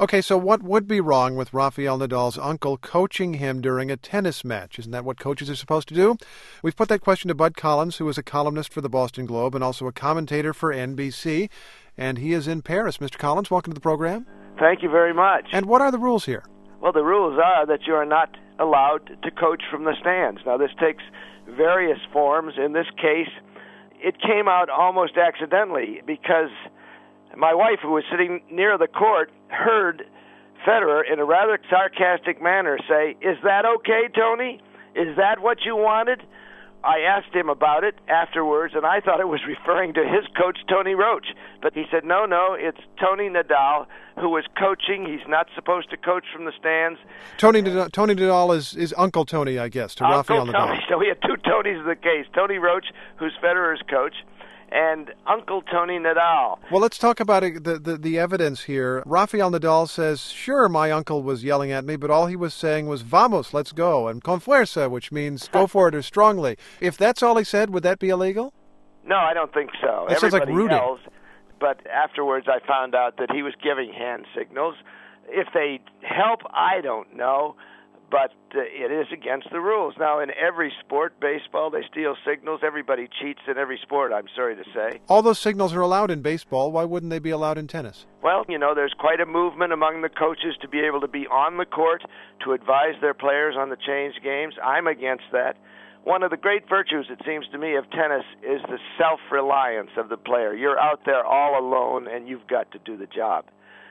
Okay, so what would be wrong with Rafael Nadal's uncle coaching him during a tennis match? Isn't that what coaches are supposed to do? We've put that question to Bud Collins, who is a columnist for the Boston Globe and also a commentator for NBC, and he is in Paris. Mr. Collins, welcome to the program. Thank you very much. And what are the rules here? Well, the rules are that you are not allowed to coach from the stands. Now, this takes various forms. In this case, it came out almost accidentally because my wife, who was sitting near the court, heard Federer in a rather sarcastic manner say, "Is that okay, Tony? Is that what you wanted?" I asked him about it afterwards, and I thought it was referring to his coach, Tony Roach. But he said, no, it's Tony Nadal who was coaching. He's not supposed to coach from the stands. Tony Nadal is Uncle Tony, I guess, to Rafael Nadal. Tony. So we had two Tonys in the case, Tony Roach, who's Federer's coach, and Uncle Tony Nadal. Well, let's talk about the evidence here. Rafael Nadal says, sure, my uncle was yelling at me, but all he was saying was, vamos, let's go, and con fuerza, which means go for it or strongly. If that's all he said, would that be illegal? No, I don't think so. It sounds like rooting. Yells, but afterwards I found out that he was giving hand signals. If they help, I don't know. But it is against the rules. Now, in every sport, baseball, they steal signals. Everybody cheats in every sport, I'm sorry to say. All those signals are allowed in baseball. Why wouldn't they be allowed in tennis? Well, there's quite a movement among the coaches to be able to be on the court to advise their players on the changed games. I'm against that. One of the great virtues, it seems to me, of tennis is the self-reliance of the player. You're out there all alone, and you've got to do the job.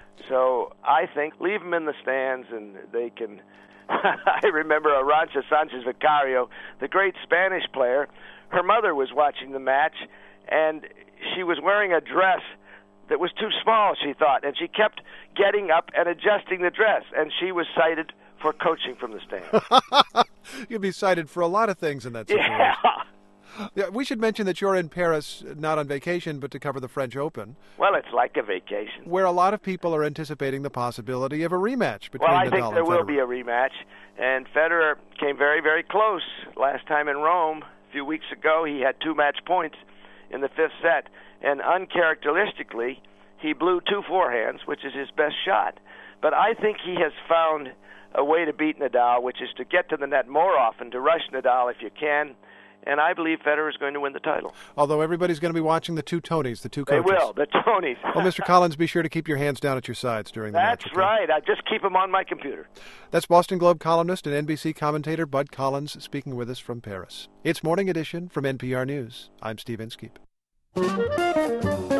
So I think leave them in the stands, and they can... I remember Arantxa Sanchez Vicario, the great Spanish player. Her mother was watching the match, and she was wearing a dress that was too small, she thought, and she kept getting up and adjusting the dress, and she was cited for coaching from the stands. You'd be cited for a lot of things in that situation. Yeah, we should mention that you're in Paris, not on vacation, but to cover the French Open. Well, it's like a vacation. Where a lot of people are anticipating the possibility of a rematch between Nadal and Federer. Well, I think there will be a rematch. And Federer came very, very close last time in Rome. A few weeks ago, he had 2 match points in the 5th set. And uncharacteristically, he blew 2 forehands, which is his best shot. But I think he has found a way to beat Nadal, which is to get to the net more often, to rush Nadal if you can. And I believe Federer is going to win the title. Although everybody's going to be watching the 2 Tonys, the 2 coaches. They will, the Tonys. Well, Mr. Collins, be sure to keep your hands down at your sides during the match. That's right. I just keep them on my computer. That's Boston Globe columnist and NBC commentator Bud Collins speaking with us from Paris. It's Morning Edition from NPR News. I'm Steve Inskeep.